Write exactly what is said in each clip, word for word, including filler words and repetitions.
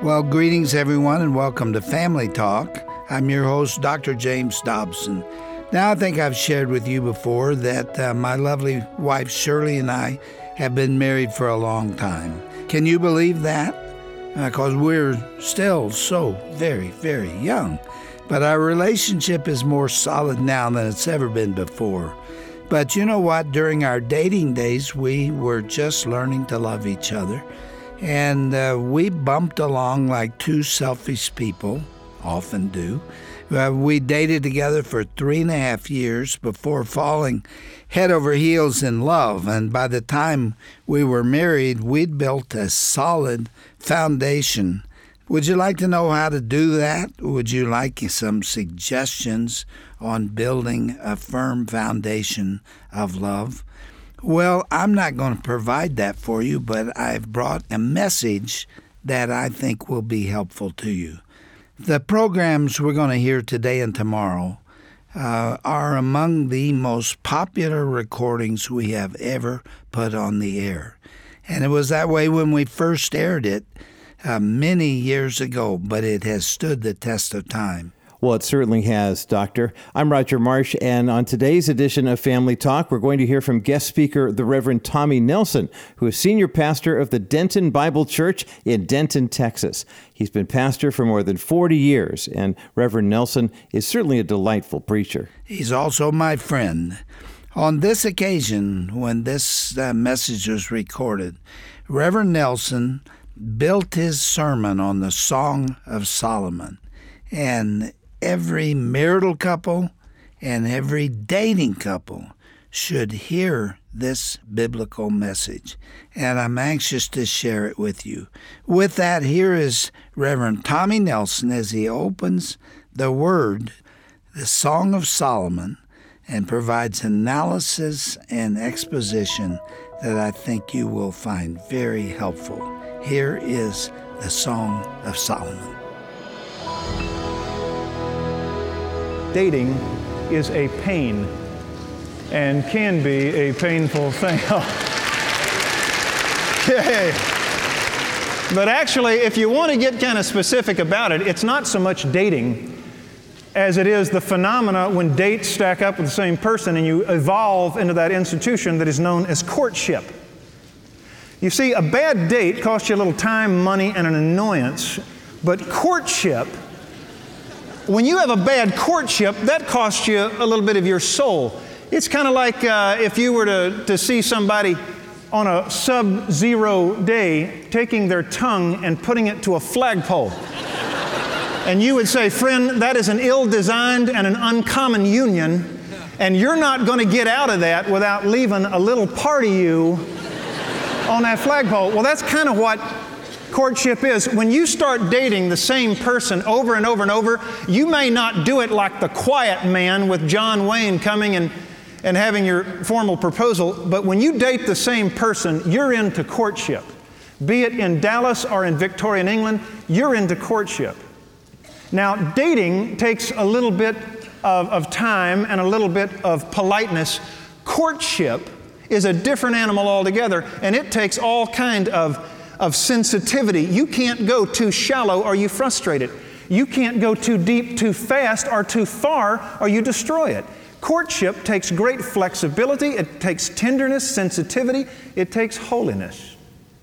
Well, greetings everyone and welcome to Family Talk. I'm your host, Doctor James Dobson. Now, I think I've shared with you before that uh, my lovely wife Shirley and I have been married for a long time. Can you believe that? Because uh, we're still so very, very young. But our relationship is more solid now than it's ever been before. But you know what? During our dating days, we were just learning to love each other. And uh, we bumped along like two selfish people often do. Uh, we dated together for three and a half years before falling head over heels in love. And by the time we were married, we'd built a solid foundation. Would you like to know how to do that? Would you like some suggestions on building a firm foundation of love? Well, I'm not going to provide that for you, but I've brought a message that I think will be helpful to you. The programs we're going to hear today and tomorrow uh, are among the most popular recordings we have ever put on the air. And it was that way when we first aired it uh, many years ago, but it has stood the test of time. Well, it certainly has, Doctor. I'm Roger Marsh, and on today's edition of Family Talk, we're going to hear from guest speaker, the Reverend Tommy Nelson, who is senior pastor of the Denton Bible Church in Denton, Texas. He's been pastor for more than forty years, and Reverend Nelson is certainly a delightful preacher. He's also my friend. On this occasion, when this uh, message was recorded, Reverend Nelson built his sermon on the Song of Solomon, and every marital couple and every dating couple should hear this biblical message, and I'm anxious to share it with you. With that, here is Reverend Tommy Nelson as he opens the Word, the Song of Solomon, and provides analysis and exposition that I think you will find very helpful. Here is the Song of Solomon. Dating is a pain and can be a painful thing. Yay. But actually, if you want to get kind of specific about it, it's not so much dating as it is the phenomena when dates stack up with the same person and you evolve into that institution that is known as courtship. You see, a bad date costs you a little time, money, and an annoyance, but courtship, when you have a bad courtship, that costs you a little bit of your soul. It's kind of like uh, if you were to, to see somebody on a sub-zero day taking their tongue and putting it to a flagpole. And you would say, friend, that is an ill-designed and an uncommon union, and you're not going to get out of that without leaving a little part of you on that flagpole. Well, that's kind of what courtship is. When you start dating the same person over and over and over, you may not do it like the quiet man with John Wayne coming and, and having your formal proposal, but when you date the same person, you're into courtship. Be it in Dallas or in Victorian England, you're into courtship. Now, dating takes a little bit of, of time and a little bit of politeness. Courtship is a different animal altogether, and it takes all kind of of sensitivity. You can't go too shallow or you frustrate it. You can't go too deep too fast or too far or you destroy it. Courtship takes great flexibility, it takes tenderness, sensitivity, it takes holiness.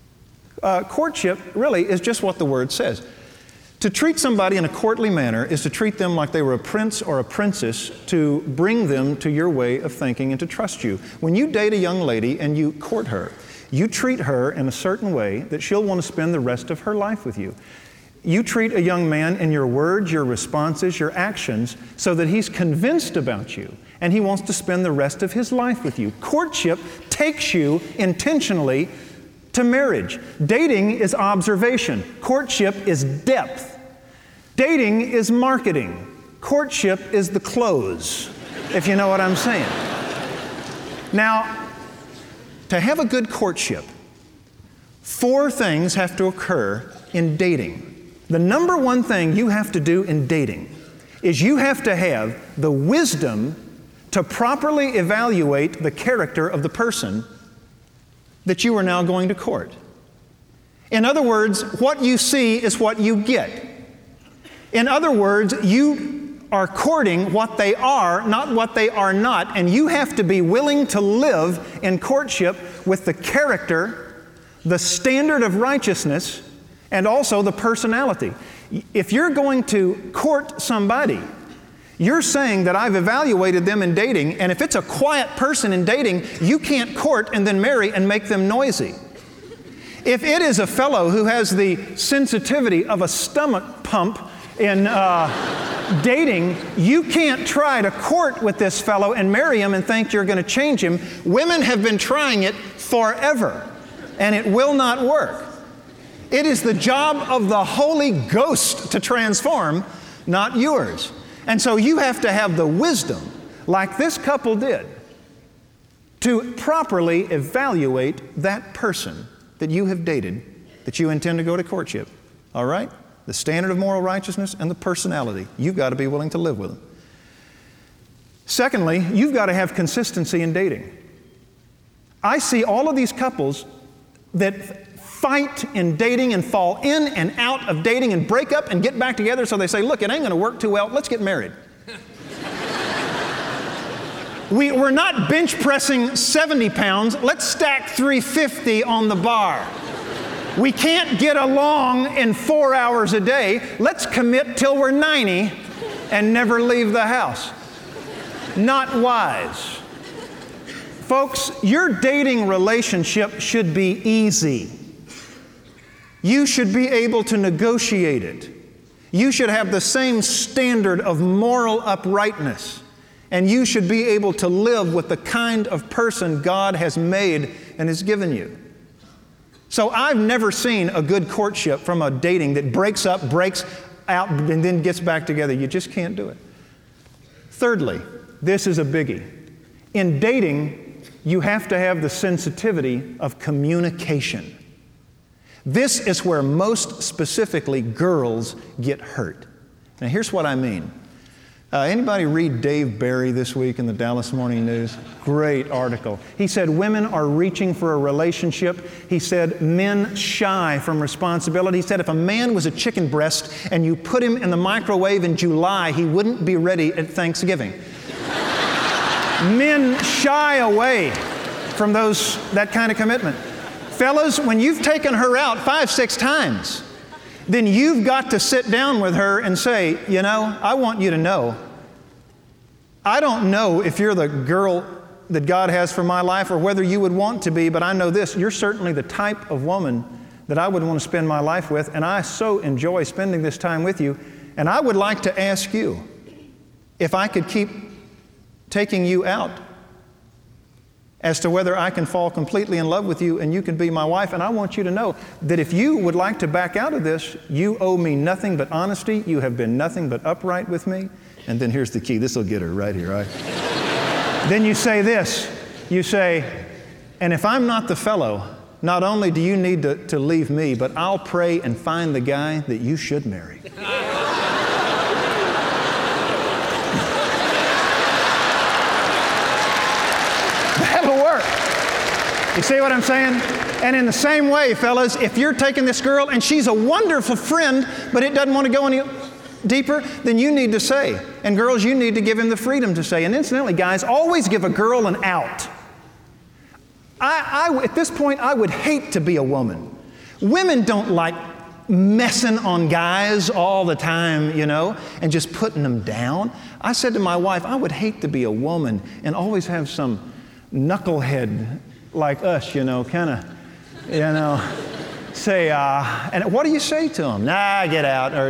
Uh, courtship really is just what the word says. To treat somebody in a courtly manner is to treat them like they were a prince or a princess, to bring them to your way of thinking and to trust you. When you date a young lady and you court her, you treat her in a certain way that she'll want to spend the rest of her life with you. You treat a young man in your words, your responses, your actions, so that he's convinced about you and he wants to spend the rest of his life with you. Courtship takes you intentionally to marriage. Dating is observation. Courtship is depth. Dating is marketing. Courtship is the clothes, if you know what I'm saying. Now, to have a good courtship, four things have to occur in dating. The number one thing you have to do in dating is you have to have the wisdom to properly evaluate the character of the person that you are now going to court. In other words, what you see is what you get. In other words, you are courting what they are, not what they are not, and you have to be willing to live in courtship with the character, the standard of righteousness, and also the personality. If you're going to court somebody, you're saying that I've evaluated them in dating, and if it's a quiet person in dating, you can't court and then marry and make them noisy. If it is a fellow who has the sensitivity of a stomach pump in uh, dating, you can't try to court with this fellow and marry him and think you're going to change him. Women have been trying it forever, and it will not work. It is the job of the Holy Ghost to transform, not yours. And so you have to have the wisdom, like this couple did, to properly evaluate that person that you have dated, that you intend to go to courtship. All right? The standard of moral righteousness and the personality. You've got to be willing to live with them. Secondly, you've got to have consistency in dating. I see all of these couples that fight in dating and fall in and out of dating and break up and get back together, so they say, look, it ain't going to work too well, let's get married. we, we're not bench pressing seventy pounds, let's stack three fifty on the bar. We can't get along in four hours a day, let's commit till we're ninety and never leave the house. Not wise. Folks, your dating relationship should be easy. You should be able to negotiate it. You should have the same standard of moral uprightness. And you should be able to live with the kind of person God has made and has given you. So I've never seen a good courtship from a dating that breaks up, breaks out, and then gets back together. You just can't do it. Thirdly, this is a biggie. In dating, you have to have the sensitivity of communication. This is where most specifically girls get hurt. Now here's what I mean. Uh, anybody read Dave Barry this week in the Dallas Morning News? Great article. He said women are reaching for a relationship. He said men shy from responsibility. He said if a man was a chicken breast and you put him in the microwave in July, he wouldn't be ready at Thanksgiving. Men shy away from those that kind of commitment. Fellas, when you've taken her out five, six times, then you've got to sit down with her and say, you know, I want you to know, I don't know if you're the girl that God has for my life or whether you would want to be, but I know this, you're certainly the type of woman that I would want to spend my life with, and I so enjoy spending this time with you, and I would like to ask you if I could keep taking you out as to whether I can fall completely in love with you and you can be my wife. And I want you to know that if you would like to back out of this, you owe me nothing but honesty. You have been nothing but upright with me. And then here's the key. This will get her right here, right? Then you say this. You say, and if I'm not the fellow, not only do you need to, to leave me, but I'll pray and find the guy that you should marry. That'll work. You see what I'm saying? And in the same way, fellas, if you're taking this girl and she's a wonderful friend, but it doesn't want to go any deeper, then you need to say. And girls, you need to give him the freedom to say. And incidentally, guys, always give a girl an out. I, I, at this point, I would hate to be a woman. Women don't like messing on guys all the time, you know, and just putting them down. I said to my wife, I would hate to be a woman and always have some knucklehead like us, you know, kind of, you know, say, uh, and what do you say to him? Nah, get out, or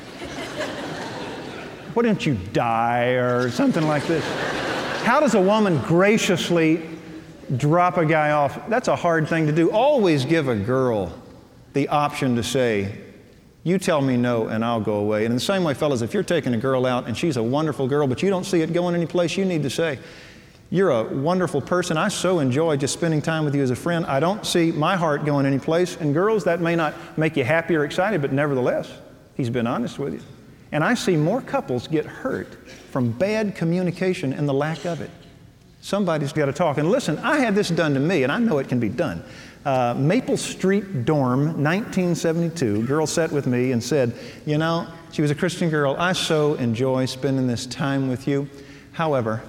why don't you die, or something like this. How does a woman graciously drop a guy off? That's a hard thing to do. Always give a girl the option to say, you tell me no and I'll go away. And in the same way, fellas, if you're taking a girl out and she's a wonderful girl, but you don't see it going any place, you need to say, you're a wonderful person. I so enjoy just spending time with you as a friend. I don't see my heart going any place. And girls, that may not make you happy or excited, but nevertheless, he's been honest with you. And I see more couples get hurt from bad communication and the lack of it. Somebody's got to talk. And listen, I had this done to me, and I know it can be done. Uh, Maple Street Dorm, nineteen seventy-two, a girl sat with me and said, you know, she was a Christian girl, I so enjoy spending this time with you. However,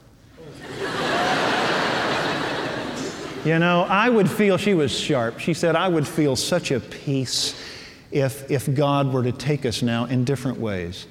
you know, I would feel, she was sharp, she said, I would feel such a peace if, if God were to take us now in different ways.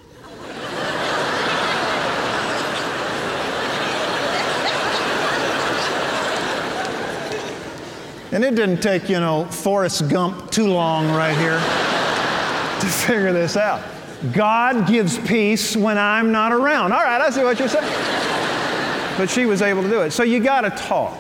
And it didn't take, you know, Forrest Gump too long right here to figure this out. God gives peace when I'm not around. All right, I see what you're saying. But she was able to do it. So you got to talk.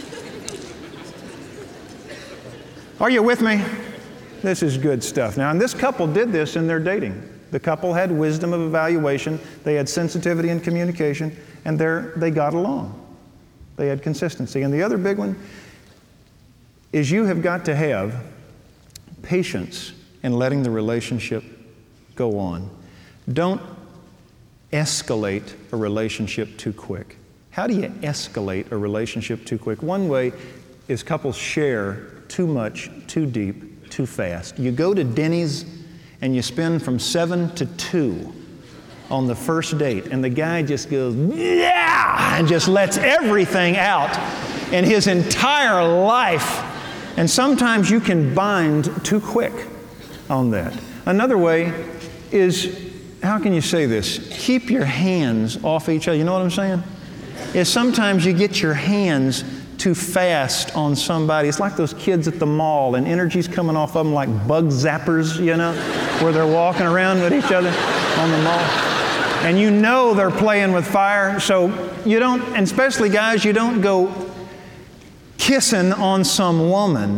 Are you with me? This is good stuff. Now, and this couple did this in their dating. The couple had wisdom of evaluation. They had sensitivity and communication. And there they got along. They had consistency. And the other big one is you have got to have patience in letting the relationship go on. Don't escalate a relationship too quick. How do you escalate a relationship too quick? One way is couples share too much, too deep, too fast. You go to Denny's and you spend from seven to two on the first date, and the guy just goes, yeah, and just lets everything out in his entire life. And sometimes you can bind too quick on that. Another way is, how can you say this? Keep your hands off each other. You know what I'm saying? Is sometimes you get your hands too fast on somebody. It's like those kids at the mall, and energy's coming off of them like bug zappers, you know, where they're walking around with each other on the mall. And you know they're playing with fire, so you don't, and especially guys, you don't go kissing on some woman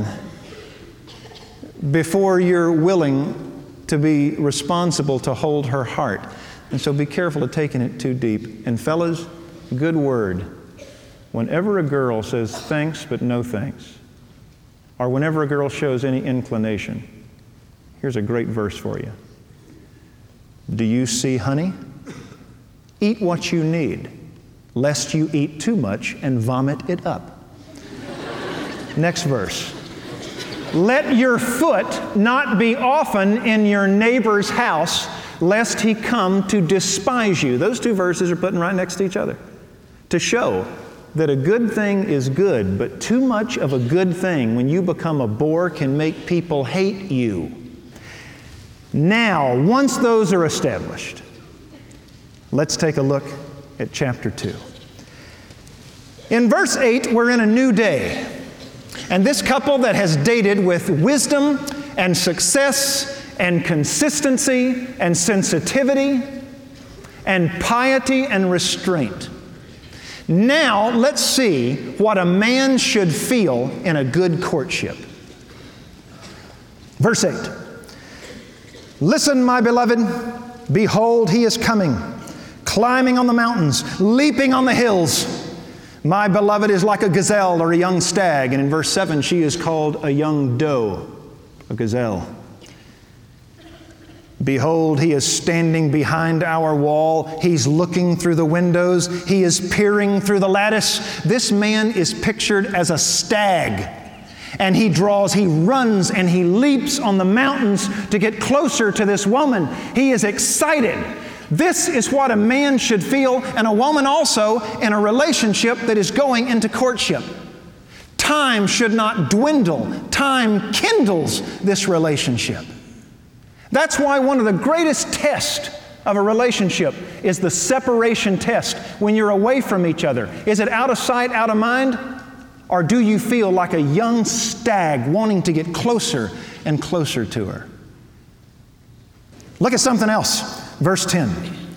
before you're willing to be responsible to hold her heart. And so be careful of taking it too deep. And fellas, good word. Whenever a girl says thanks but no thanks, or whenever a girl shows any inclination, here's a great verse for you. Do you see honey? Eat what you need, lest you eat too much and vomit it up. Next verse. Let your foot not be often in your neighbor's house, lest he come to despise you. Those two verses are put right next to each other to show that a good thing is good, but too much of a good thing, when you become a bore, can make people hate you. Now, once those are established, let's take a look at chapter two. In verse eight, we're in a new day. And this couple that has dated with wisdom and success and consistency and sensitivity and piety and restraint. Now let's see what a man should feel in a good courtship. Verse eight. Listen, my beloved, behold, he is coming, climbing on the mountains, leaping on the hills. My beloved is like a gazelle or a young stag. And in verse seven, she is called a young doe, a gazelle. Behold, he is standing behind our wall. He's looking through the windows. He is peering through the lattice. This man is pictured as a stag. And he draws, he runs, and he leaps on the mountains to get closer to this woman. He is excited. This is what a man should feel, and a woman also, in a relationship that is going into courtship. Time should not dwindle. Time kindles this relationship. That's why one of the greatest tests of a relationship is the separation test when you're away from each other. Is it out of sight, out of mind? Or do you feel like a young stag wanting to get closer and closer to her? Look at something else. Verse ten.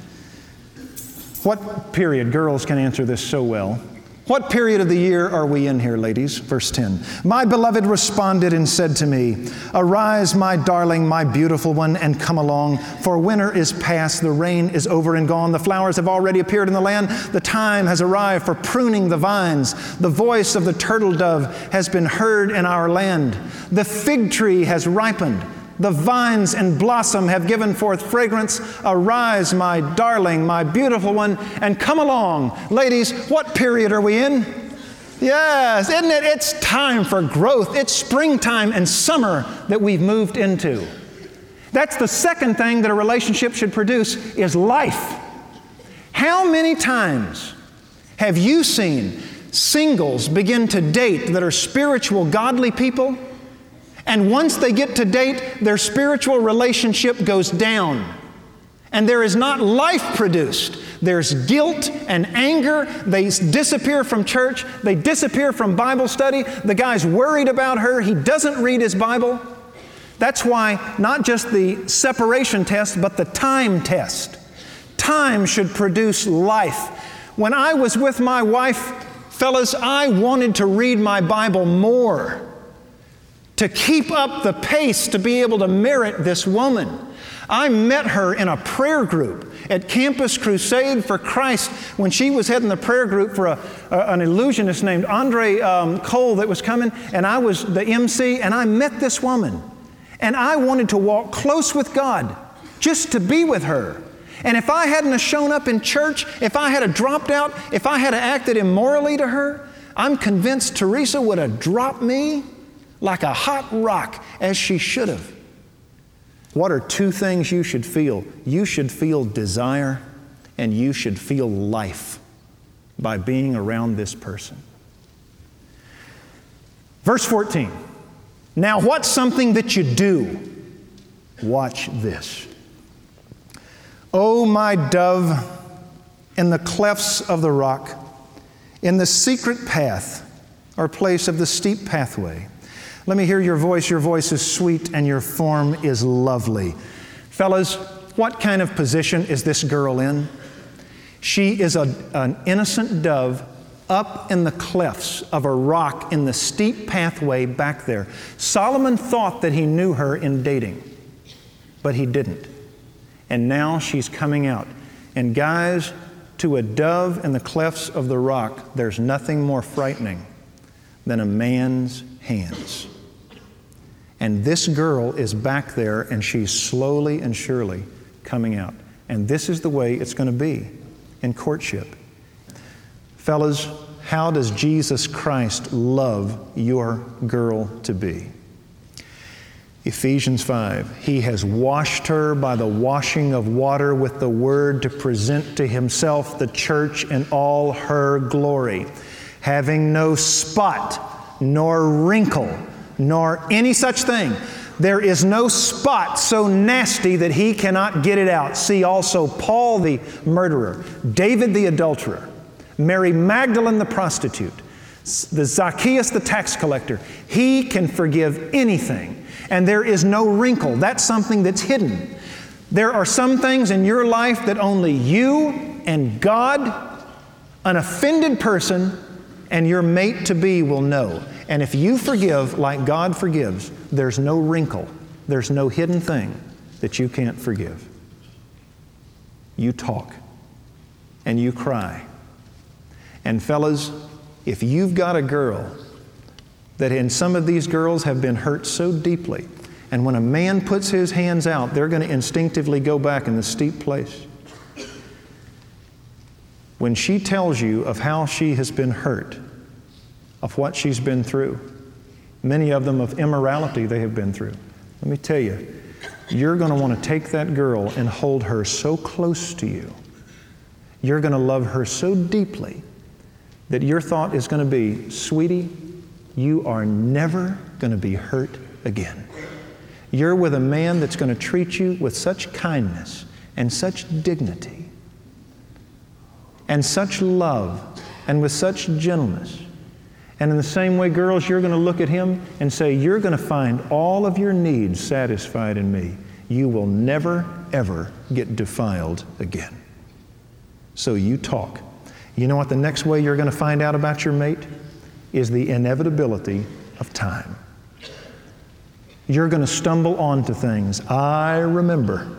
What period? Girls can answer this so well. What period of the year are we in here, ladies? Verse ten. My beloved responded and said to me, arise, my darling, my beautiful one, and come along, for winter is past, the rain is over and gone, the flowers have already appeared in the land, the time has arrived for pruning the vines, the voice of the turtle dove has been heard in our land, the fig tree has ripened, The vines and blossom have given forth fragrance. Arise, my darling, my beautiful one, and come along. Ladies, what period are we in? Yes, isn't it? It's time for growth. It's springtime and summer that we've moved into. That's the second thing that a relationship should produce is life. How many times have you seen singles begin to date that are spiritual, godly people? And once they get to date, their spiritual relationship goes down. And there is not life produced. There's guilt and anger. They disappear from church. They disappear from Bible study. The guy's worried about her. He doesn't read his Bible. That's why not just the separation test, but the time test. Time should produce life. When I was with my wife, fellas, I wanted to read my Bible more, to keep up the pace, to be able to merit this woman. I met her in a prayer group at Campus Crusade for Christ when she was heading the prayer group for a, a, an illusionist named Andre um, Cole that was coming, and I was the M C, and I met this woman. And I wanted to walk close with God just to be with her. And if I hadn't have shown up in church, if I had have dropped out, if I had have acted immorally to her, I'm convinced Teresa would have dropped me like a hot rock, as she should have. What are two things you should feel? You should feel desire, and you should feel life by being around this person. Verse fourteen. Now what's something that you do? Watch this. O my dove, in the clefts of the rock, in the secret path or place of the steep pathway, let me hear your voice. Your voice is sweet and your form is lovely. Fellas, what kind of position is this girl in? She is a, an innocent dove up in the clefts of a rock in the steep pathway back there. Solomon thought that he knew her in dating, but he didn't. And now she's coming out. And guys, to a dove in the clefts of the rock, there's nothing more frightening than a man's hands. And this girl is back there, and she's slowly and surely coming out. And this is the way it's going to be in courtship. Fellas, how does Jesus Christ love your girl to be? Ephesians five, He has washed her by the washing of water with the word to present to Himself the church in all her glory, having no spot, nor wrinkle, nor any such thing. There is no spot so nasty that He cannot get it out. See also Paul the murderer, David the adulterer, Mary Magdalene the prostitute, the Zacchaeus the tax collector. He can forgive anything. And there is no wrinkle. That's something that's hidden. There are some things in your life that only you and God, an offended person, and your mate-to-be will know. And if you forgive like God forgives, there's no wrinkle. There's no hidden thing that you can't forgive. You talk and you cry. And fellas, if you've got a girl that in some of these girls have been hurt so deeply, and when a man puts his hands out, they're going to instinctively go back in the steep place. When she tells you of how she has been hurt, of what she's been through, many of them of immorality they have been through, let me tell you, you're going to want to take that girl and hold her so close to you. You're going to love her so deeply that your thought is going to be, sweetie, you are never going to be hurt again. You're with a man that's going to treat you with such kindness and such dignity and such love and with such gentleness. And in the same way, girls, you're going to look at him and say, you're going to find all of your needs satisfied in me. You will never, ever get defiled again. So you talk. You know what the next way you're going to find out about your mate is the inevitability of time. You're going to stumble onto things. I remember.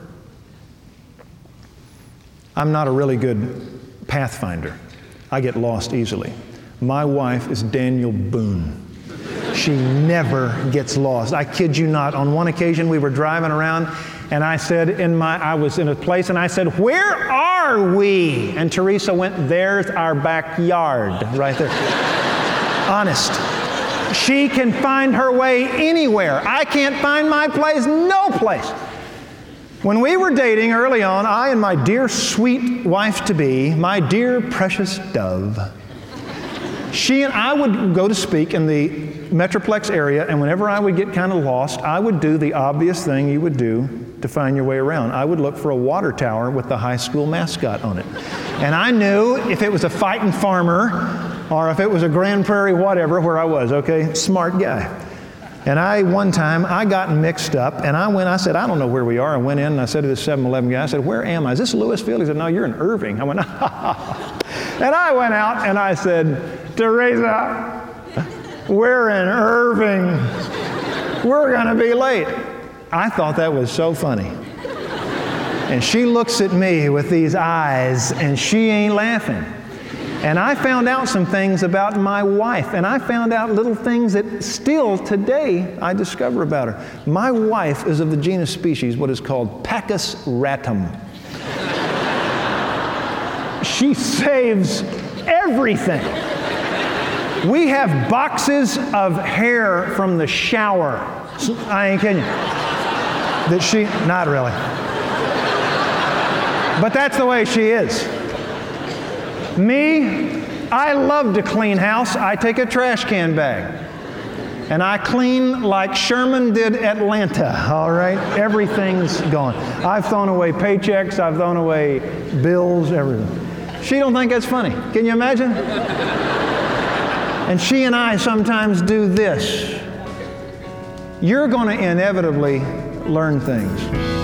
I'm not a really good pathfinder. I get lost easily. My wife is Daniel Boone. She never gets lost. I kid you not. On one occasion, we were driving around, and I said, in my, I was in a place, and I said, "Where are we?" And Teresa went, "There's our backyard," right there. Honest. She can find her way anywhere. I can't find my place, no place. When we were dating early on, I and my dear sweet wife-to-be, my dear precious dove, she and I would go to speak in the Metroplex area, and whenever I would get kind of lost, I would do the obvious thing you would do to find your way around. I would look for a water tower with the high school mascot on it. And I knew if it was a fighting farmer or if it was a Grand Prairie whatever where I was, okay? Smart guy. And I, one time, I got mixed up, and I went, I said, "I don't know where we are." I went in, and I said to this seven eleven guy, I said, "Where am I? Is this Lewisfield?" He said, "No, you're in Irving." I went, "Ha ha ha." And I went out, and I said, "Teresa, we're in Irving. We're going to be late." I thought that was so funny. And she looks at me with these eyes, and she ain't laughing. And I found out some things about my wife, and I found out little things that still today I discover about her. My wife is of the genus species, what is called Pachus ratum. She saves everything. We have boxes of hair from the shower. I ain't kidding you. That she, not really. But that's the way she is. Me, I love to clean house. I take a trash can bag. And I clean like Sherman did Atlanta, all right? Everything's gone. I've thrown away paychecks. I've thrown away bills, everything. She don't think that's funny. Can you imagine? And she and I sometimes do this. You're going to inevitably learn things.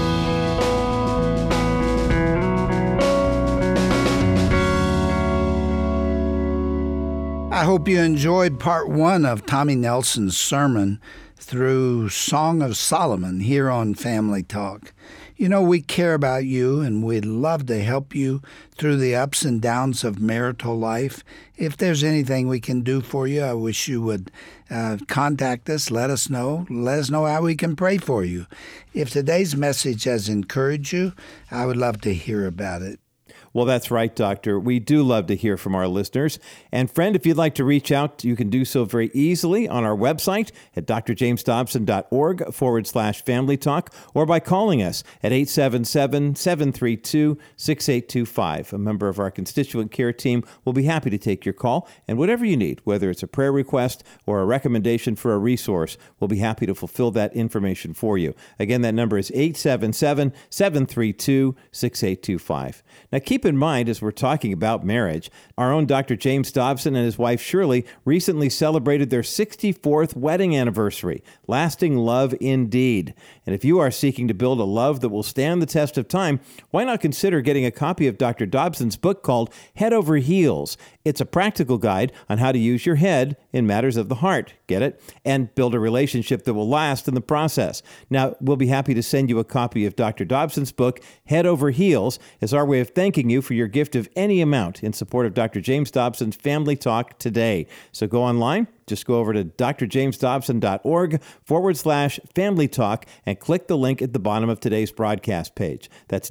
I hope you enjoyed part one of Tommy Nelson's sermon through Song of Solomon here on Family Talk. You know, we care about you, and we'd love to help you through the ups and downs of marital life. If there's anything we can do for you, I wish you would uh, contact us, let us know. Let us know how we can pray for you. If today's message has encouraged you, I would love to hear about it. Well, that's right, Doctor. We do love to hear from our listeners. And friend, if you'd like to reach out, you can do so very easily on our website at drjamesdobson.org forward slash family talk, or by calling us at eight seven seven, seven three two, six eight two five. A member of our constituent care team will be happy to take your call, and whatever you need, whether it's a prayer request or a recommendation for a resource, we'll be happy to fulfill that information for you. Again, that number is eight seven seven, seven three two, six eight two five. Now, keep in mind, as we're talking about marriage, our own Doctor James Dobson and his wife Shirley recently celebrated their sixty-fourth wedding anniversary. Lasting love indeed. And if you are seeking to build a love that will stand the test of time, why not consider getting a copy of Doctor Dobson's book called Head Over Heels? It's a practical guide on how to use your head in matters of the heart, get it? And build a relationship that will last in the process. Now, we'll be happy to send you a copy of Doctor Dobson's book, Head Over Heels, as our way of thanking you for your gift of any amount in support of Doctor James Dobson's Family Talk today. So go online, just go over to drjamesdobson.org forward slash family talk and click the link at the bottom of today's broadcast page. That's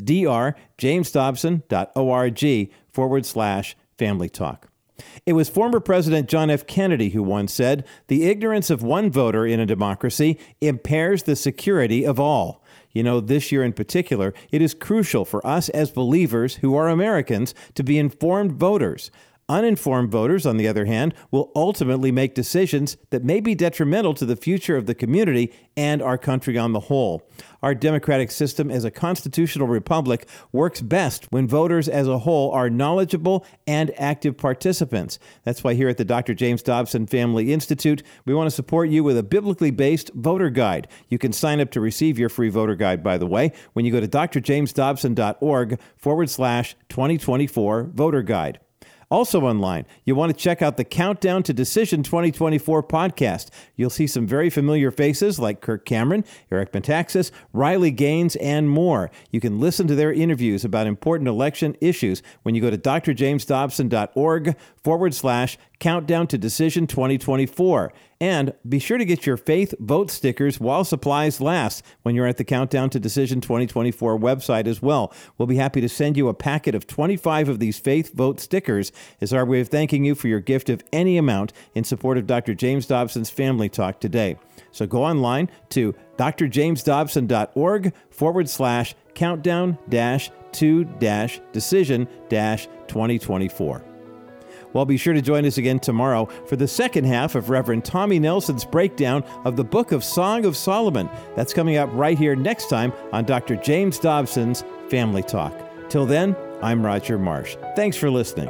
drjamesdobson.org forward slash family talk. It was former President John F. Kennedy who once said, "The ignorance of one voter in a democracy impairs the security of all." You know, this year in particular, it is crucial for us as believers who are Americans to be informed voters. Uninformed voters, on the other hand, will ultimately make decisions that may be detrimental to the future of the community and our country on the whole. Our democratic system as a constitutional republic works best when voters as a whole are knowledgeable and active participants. That's why here at the Doctor James Dobson Family Institute, we want to support you with a biblically based voter guide. You can sign up to receive your free voter guide, by the way, when you go to drjamesdobson.org forward slash 2024 voter guide. Also online, you want to check out the Countdown to Decision twenty twenty-four podcast. You'll see some very familiar faces like Kirk Cameron, Eric Metaxas, Riley Gaines, and more. You can listen to their interviews about important election issues when you go to drjamesdobson.org forward slash Countdown to Decision twenty twenty-four. And be sure to get your Faith Vote stickers while supplies last when you're at the Countdown to Decision twenty twenty-four website as well. We'll be happy to send you a packet of twenty-five of these Faith Vote stickers as our way of thanking you for your gift of any amount in support of Doctor James Dobson's Family Talk today. So go online to drjamesdobson.org forward slash countdown dash to dash decision dash 2024. Well, be sure to join us again tomorrow for the second half of Reverend Tommy Nelson's breakdown of the book of Song of Solomon. That's coming up right here next time on Doctor James Dobson's Family Talk. Till then, I'm Roger Marsh. Thanks for listening.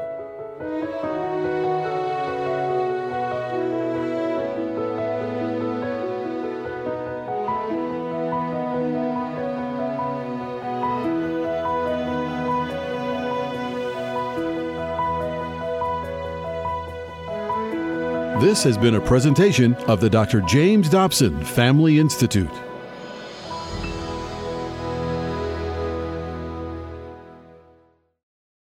This has been a presentation of the Doctor James Dobson Family Institute.